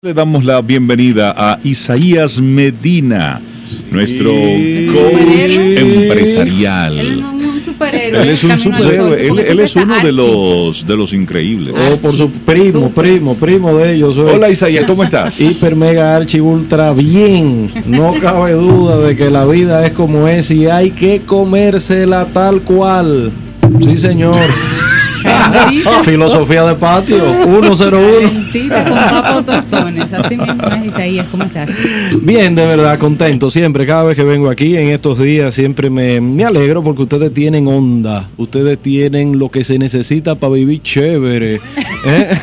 Le damos la bienvenida a Isaías Medina, nuestro coach empresarial. Él no es un superhéroe. Él es un superhéroe. Él es uno de los increíbles. Oh, por su primo de ellos. Hola Isaías, ¿cómo estás? Hiper, mega, archi, ultra bien. No cabe duda de que la vida es como es y hay que comérsela tal cual. Sí, señor. Filosofía de patio 101. Mentira, con papo tostones. Así mismo es. Isaías, ¿cómo estás? Bien, de verdad, contento siempre. Cada vez que vengo aquí en estos días siempre me alegro porque ustedes tienen onda. Ustedes tienen lo que se necesita para vivir chévere, ¿eh?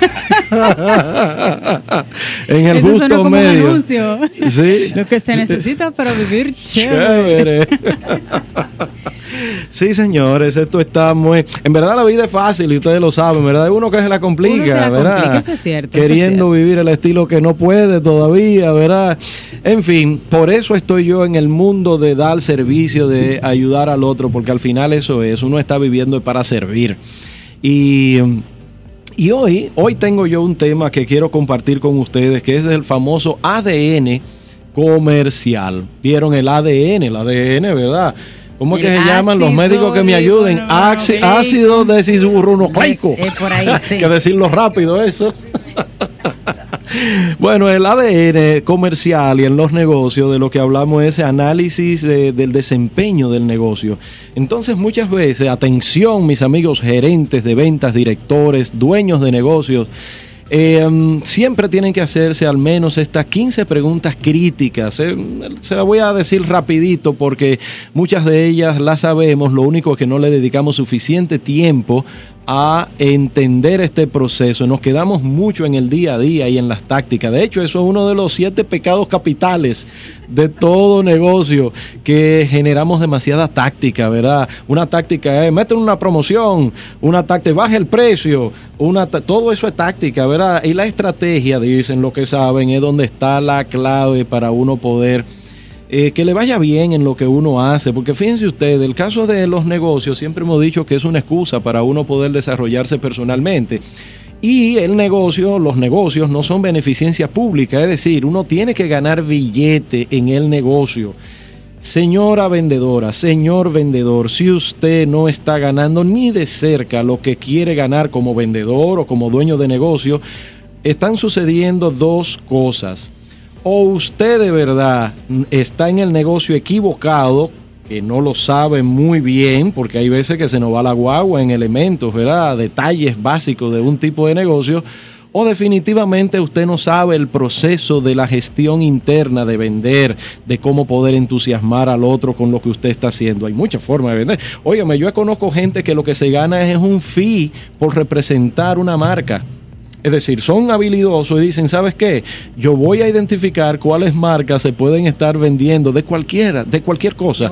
En el eso justo como medio. Un anuncio. Sí. Lo que se necesita para vivir chévere. Sí, señores, esto está muy... En verdad la vida es fácil y ustedes lo saben, ¿verdad? Hay uno que se la complica, ¿verdad? Eso es cierto. Queriendo vivir el estilo que no puede todavía, ¿verdad? En fin, por eso estoy yo en el mundo de dar servicio, de ayudar al otro, porque al final eso es, uno está viviendo para servir. Y hoy tengo yo un tema que quiero compartir con ustedes, que es el famoso ADN comercial. ¿Vieron el ADN, ¿verdad? ¿Cómo es que se llaman los médicos que me ayuden? Ácido desoxirribonucleico. Por ahí, sí. Que decirlo rápido eso. Bueno, el ADN comercial y en los negocios de lo que hablamos es análisis del desempeño del negocio. Entonces muchas veces, atención mis amigos gerentes de ventas, directores, dueños de negocios, siempre tienen que hacerse al menos estas 15 preguntas críticas. Se las voy a decir rapidito porque muchas de ellas las sabemos, lo único es que no le dedicamos suficiente tiempo a entender este proceso. Nos quedamos mucho en el día a día y en las tácticas. De hecho, eso es uno de los 7 pecados capitales de todo negocio, que generamos demasiada táctica, ¿verdad? Una táctica es, meten una promoción, una táctica, baja el precio, todo eso es táctica, ¿verdad? Y la estrategia, dicen lo que saben, es donde está la clave para uno poder que le vaya bien en lo que uno hace, porque fíjense ustedes, el caso de los negocios, siempre hemos dicho que es una excusa para uno poder desarrollarse personalmente. Y los negocios no son beneficencia pública, es decir, uno tiene que ganar billete en el negocio. Señora vendedora, señor vendedor, si usted no está ganando ni de cerca lo que quiere ganar como vendedor o como dueño de negocio, están sucediendo dos cosas. O usted de verdad está en el negocio equivocado, que no lo sabe muy bien, porque hay veces que se nos va la guagua en elementos, ¿verdad? Detalles básicos de un tipo de negocio, o definitivamente usted no sabe el proceso de la gestión interna de vender, de cómo poder entusiasmar al otro con lo que usted está haciendo. Hay muchas formas de vender. Óigame, yo conozco gente que lo que se gana es un fee por representar una marca. Es decir, son habilidosos y dicen, ¿sabes qué? Yo voy a identificar cuáles marcas se pueden estar vendiendo de cualquier cosa.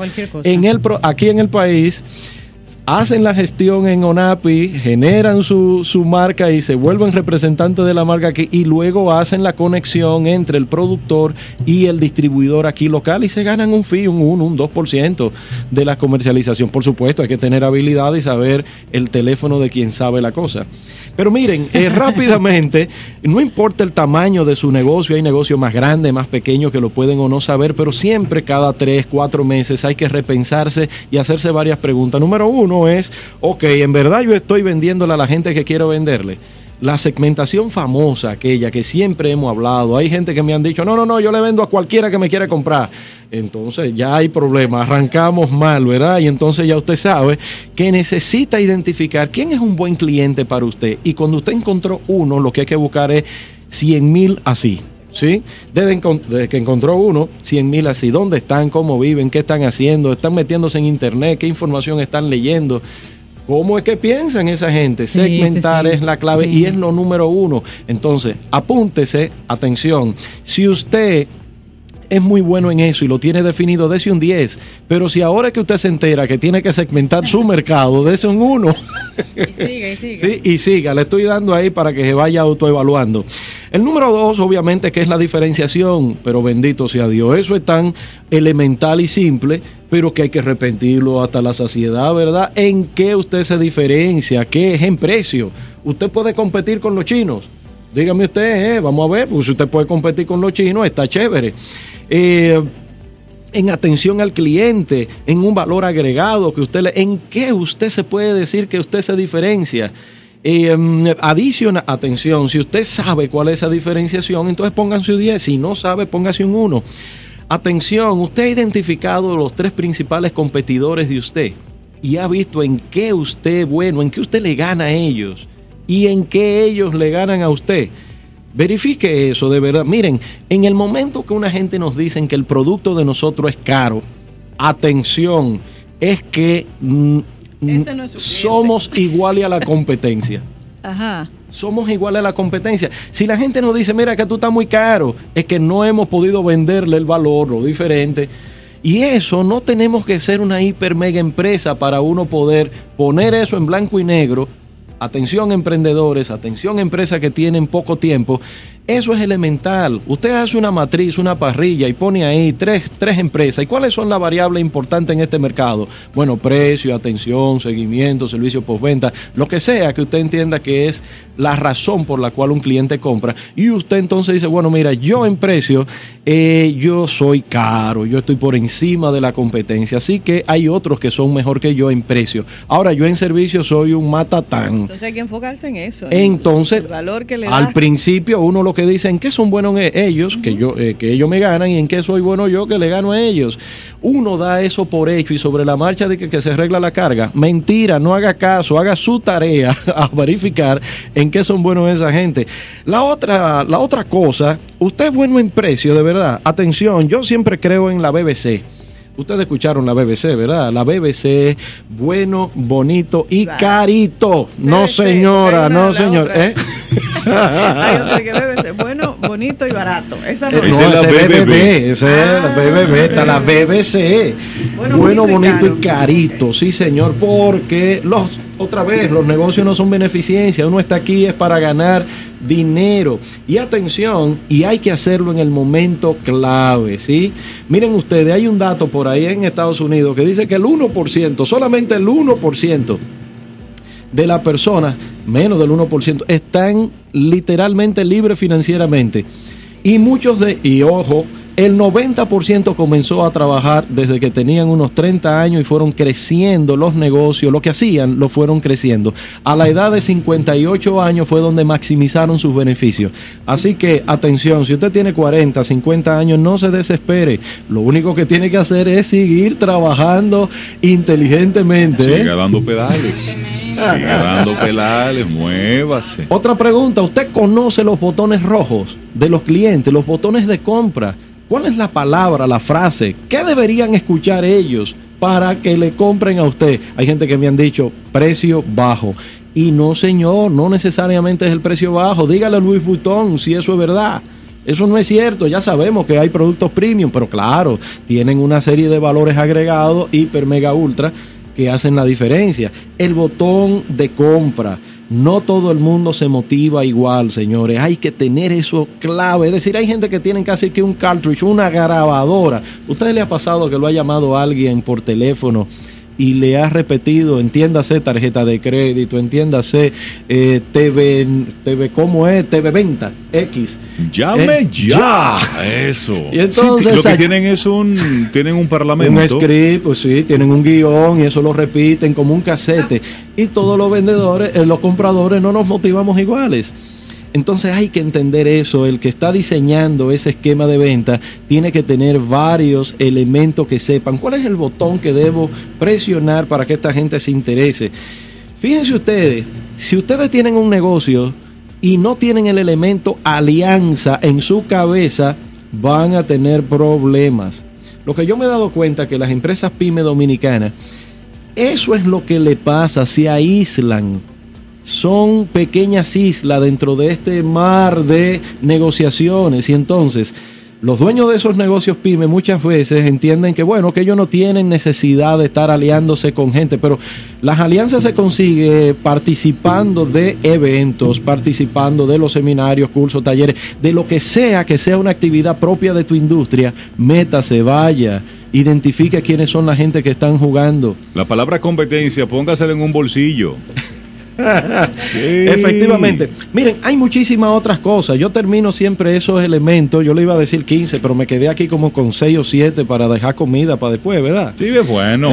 Aquí en el país, hacen la gestión en ONAPI, generan su marca y se vuelven representantes de la marca aquí y luego hacen la conexión entre el productor y el distribuidor aquí local y se ganan un fee, un 2% de la comercialización. Por supuesto, hay que tener habilidad y saber el teléfono de quien sabe la cosa. Pero miren, rápidamente, no importa el tamaño de su negocio, hay negocios más grandes, más pequeños que lo pueden o no saber, pero siempre cada 3, 4 meses hay que repensarse y hacerse varias preguntas. Número 1 es, ok, ¿en verdad yo estoy vendiéndole a la gente que quiero venderle? La segmentación famosa, aquella que siempre hemos hablado. Hay gente que me han dicho, no, yo le vendo a cualquiera que me quiera comprar. Entonces ya hay problema, arrancamos mal, ¿verdad? Y entonces ya usted sabe que necesita identificar quién es un buen cliente para usted. Y cuando usted encontró uno, lo que hay que buscar es 100,000 así. ¿Sí? Desde que encontró uno, 100,000 así. ¿Dónde están? ¿Cómo viven? ¿Qué están haciendo? ¿Están metiéndose en internet? ¿Qué información están leyendo? ¿Cómo es que piensan esa gente? Segmentar es la clave y es lo número 1. Entonces, apúntese, atención, si usted es muy bueno en eso y lo tiene definido, dese un 10. Pero si ahora que usted se entera que tiene que segmentar su mercado, dese un 1. Y siga. Sí, y siga. Le estoy dando ahí para que se vaya autoevaluando. El número 2, obviamente, que es la diferenciación. Pero bendito sea Dios. Eso es tan elemental y simple, pero que hay que repetirlo hasta la saciedad, ¿verdad? ¿En qué usted se diferencia? ¿Qué es en precio? ¿Usted puede competir con los chinos? Dígame usted, vamos a ver, pues si usted puede competir con los chinos, está chévere. En atención al cliente, en un valor agregado que ¿en qué usted se puede decir que usted se diferencia? Atención, si usted sabe cuál es esa diferenciación, entonces pónganse un 10, si no sabe, póngase un 1. Atención, usted ha identificado los 3 principales competidores de usted y ha visto en qué usted es bueno, en qué usted le gana a ellos y en qué ellos le ganan a usted. Verifique eso de verdad. Miren, en el momento que una gente nos dice que el producto de nosotros es caro, atención, es que somos iguales a la competencia. Ajá. Somos iguales a la competencia. Si la gente nos dice, mira que tú estás muy caro, es que no hemos podido venderle el valor, lo diferente. Y eso no tenemos que ser una hiper mega empresa para uno poder poner eso en blanco y negro. Atención emprendedores, atención empresas que tienen poco tiempo. Eso es elemental. Usted hace una matriz, una parrilla y pone ahí tres empresas. ¿Y cuáles son las variables importantes en este mercado? Bueno, precio, atención, seguimiento, servicio postventa, lo que sea que usted entienda que es la razón por la cual un cliente compra. Y usted entonces dice, bueno, mira, yo en precio, yo soy caro, yo estoy por encima de la competencia. Así que hay otros que son mejor que yo en precio. Ahora, yo en servicio soy un matatán. Entonces hay que enfocarse en eso. Entonces, el valor que le al da. Principio uno lo que dice en qué son buenos ellos, que ellos me ganan, y en qué soy bueno yo, que le gano a ellos. Uno da eso por hecho y sobre la marcha de que se arregla la carga. Mentira, no haga caso, haga su tarea a verificar en qué son buenos esa gente. La otra cosa, usted es bueno en precio, de verdad. Atención, yo siempre creo en la BBC. Ustedes escucharon la BBC, ¿verdad? La BBC, bueno, bonito y carito. BBC, no señora, no señor. Hay otra que BBC, bueno, bonito y barato. Esa no, es la BBB. Esa es la BBB, está la BBC. Bueno, bonito y carito, sí señor, porque otra vez, los negocios no son beneficencia, uno está aquí es para ganar dinero. Y atención, y hay que hacerlo en el momento clave, ¿sí? Miren ustedes, hay un dato por ahí en Estados Unidos que dice que el 1%, solamente el 1% de las personas, menos del 1%, están literalmente libres financieramente. Y ojo, el 90% comenzó a trabajar desde que tenían unos 30 años y fueron creciendo los negocios, lo que hacían lo fueron creciendo. A la edad de 58 años fue donde maximizaron sus beneficios. Así que, atención, si usted tiene 40, 50 años, no se desespere. Lo único que tiene que hacer es seguir trabajando inteligentemente. Siga dando pedales. Siga dando pedales, muévase. Otra pregunta, ¿usted conoce los botones rojos de los clientes, los botones de compra? ¿Cuál es la palabra, la frase? ¿Qué deberían escuchar ellos para que le compren a usted? Hay gente que me han dicho precio bajo. Y no, señor, no necesariamente es el precio bajo. Dígale a Louis Vuitton si eso es verdad. Eso no es cierto. Ya sabemos que hay productos premium, pero claro, tienen una serie de valores agregados, hiper, mega, ultra, que hacen la diferencia. El botón de compra. No todo el mundo se motiva igual, señores. Hay que tener eso clave. Es decir, hay gente que tiene casi que un cartridge, una grabadora. ¿Usted le ha pasado que lo ha llamado alguien por teléfono y le ha repetido, entiéndase tarjeta de crédito, entiéndase TV, ¿cómo es? TV Venta X. Llame ya. Eso. Y entonces, sí, lo que tienen es tienen un parlamento. Un script, pues sí, tienen un guión y eso lo repiten como un casete. Y todos los vendedores, los compradores no nos motivamos iguales. Entonces hay que entender eso. El que está diseñando ese esquema de venta tiene que tener varios elementos que sepan cuál es el botón que debo presionar para que esta gente se interese. Fíjense ustedes, si ustedes tienen un negocio y no tienen el elemento alianza en su cabeza, van a tener problemas. Lo que yo me he dado cuenta que las empresas pyme dominicanas, eso es lo que le pasa, se aíslan. Son pequeñas islas dentro de este mar de negociaciones y entonces los dueños de esos negocios pyme muchas veces entienden que bueno, que ellos no tienen necesidad de estar aliándose con gente, pero las alianzas se consiguen participando de eventos, participando de los seminarios, cursos, talleres, de lo que sea una actividad propia de tu industria. Métase, vaya. Identifica quiénes son la gente que están jugando. La palabra competencia, póngasela en un bolsillo. Efectivamente. Miren, hay muchísimas otras cosas. Yo termino siempre esos elementos. Yo le iba a decir 15, pero me quedé aquí como con 6 o 7 para dejar comida para después, ¿verdad? Sí, es bueno.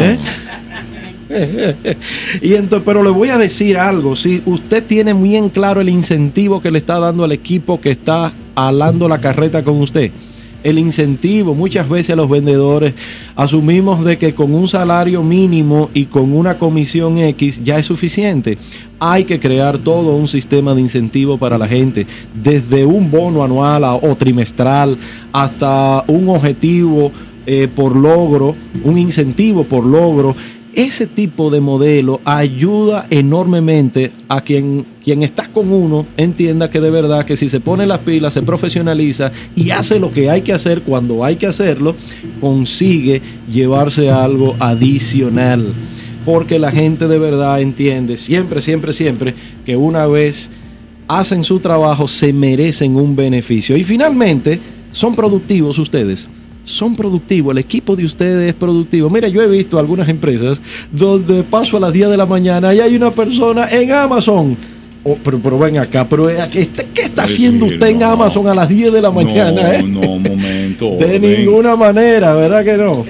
Y entonces, pero le voy a decir algo. Si usted tiene bien claro el incentivo que le está dando al equipo que está alando la carreta con usted, el incentivo, muchas veces los vendedores asumimos de que con un salario mínimo y con una comisión X ya es suficiente. Hay que crear todo un sistema de incentivo para la gente, desde un bono anual o trimestral hasta un objetivo por logro, un incentivo por logro. Ese tipo de modelo ayuda enormemente a quien está con uno entienda que de verdad que si se pone las pilas, se profesionaliza y hace lo que hay que hacer cuando hay que hacerlo, consigue llevarse algo adicional. Porque la gente de verdad entiende siempre que una vez hacen su trabajo se merecen un beneficio. Y finalmente, son productivos ustedes. Son productivos, el equipo de ustedes es productivo. Mira, yo he visto algunas empresas donde paso a las 10 de la mañana y hay una persona en Amazon. Pero ven acá, pero ¿qué está haciendo usted en Amazon a las 10 de la mañana? No, momento. De ninguna manera, ¿verdad que no?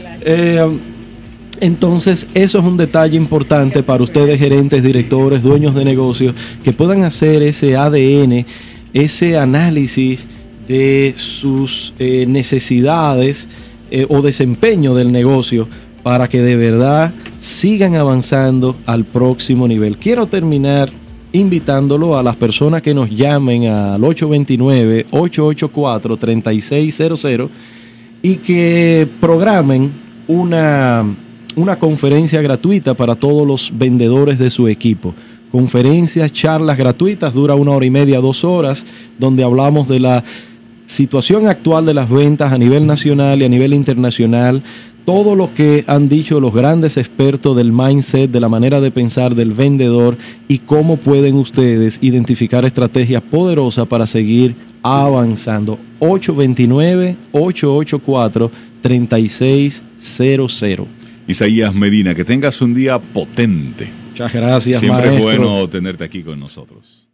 Entonces, eso es un detalle importante para ustedes, gerentes, directores, dueños de negocios, que puedan hacer ese ADN, ese análisis de sus necesidades o desempeño del negocio para que de verdad sigan avanzando al próximo nivel. Quiero terminar invitándolo a las personas que nos llamen al 829-884-3600 y que programen una conferencia gratuita para todos los vendedores de su equipo. Conferencias, charlas gratuitas, dura 1 hora y media, 2 horas, donde hablamos de la situación actual de las ventas a nivel nacional y a nivel internacional, todo lo que han dicho los grandes expertos del mindset, de la manera de pensar del vendedor y cómo pueden ustedes identificar estrategias poderosas para seguir avanzando. 829-884-3600. Isaías Medina, que tengas un día potente. Muchas gracias, Siempre maestro. es bueno tenerte aquí con nosotros.